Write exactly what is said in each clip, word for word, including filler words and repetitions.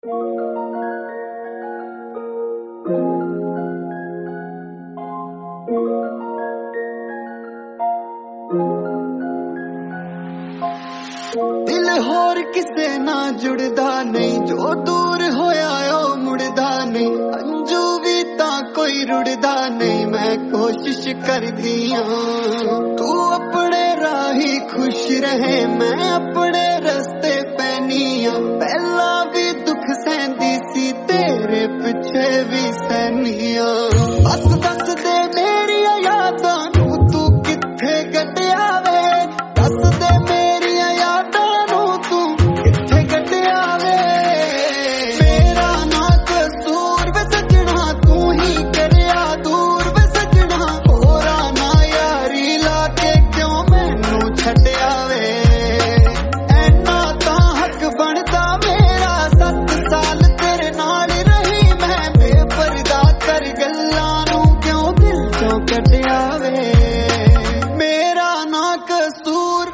दिल होर किसे ना जुड़दा नहीं, जो दूर होया ओ मुड़दा नहीं। अंजू भी ता कोई रुड़दा नहीं, मैं कोशिश कर दिया तू अपने राही खुश रहे, मैं अपने रस्ते पैनिया। पहला भी दुख सहंदी सी, तेरे पिछे भी सहनिया। बस दस दे मेरी यादां नू तू किथे कटिया वे, दस दे मेरी यादां नू तू किथे कटिया वे। मेरा ना कसूर वे सजना, तू ही करया दूर वे सजना। होरा ना यारी लाके क्यों मैनू छड्डिया वे, ऐना तां हक बनदा मेरा। सत्त साल तेरे नाल रही मैं, बेपरदा कर गल्लां नू क्यों दिल चों कटिया वे। मेरा ना कसूर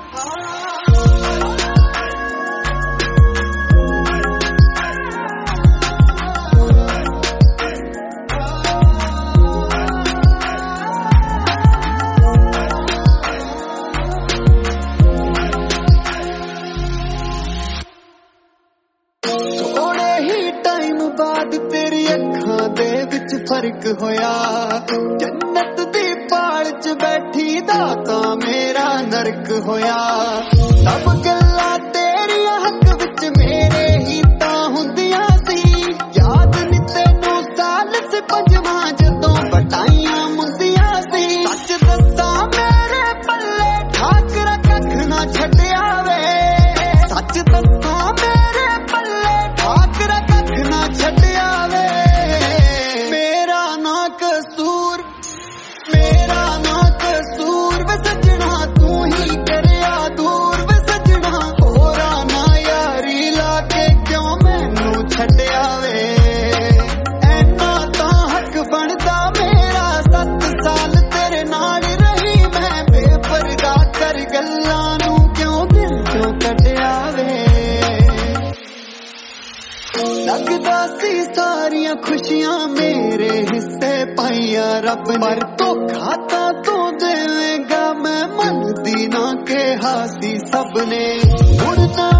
थोड़े ही टाइम बाद तेरी अखां दे विच फर्क होया। जन्नत दी पाल च बैठी दा तां मेरा नरक होया। सब गल्लां तेरिया हक विच मेरे ही तां हुंदियां सी। याद नी तैनू साल से पंजवां जदों बटाइयां मुंदियां सी। सच दस्सां मेरे पल्ले ठाकरा कख ना छड्डिया वे, सच दस्सां मेरे पल्ले ठाकरा कख ना छड्डिया वे। मेरा ना कसूर, मेरा ना कसूर वे सजना, तू ही करया दूर वे सजना। होरा ना यारी लाके क्यों मैनू छड्डिया वे, ऐना तां हक बनदा मेरा। सत्त साल तेरे नाल रही मैं, बेपरदा कर गल्लां नू क्यों दिल चों कटिया वे। लगदा सी सारियां खुशियां मेरे हिस्से पाइया रब ने, पर धोखा तां तू देवेगा मैं मनदी ना, कहा सी सबने। मुड़ना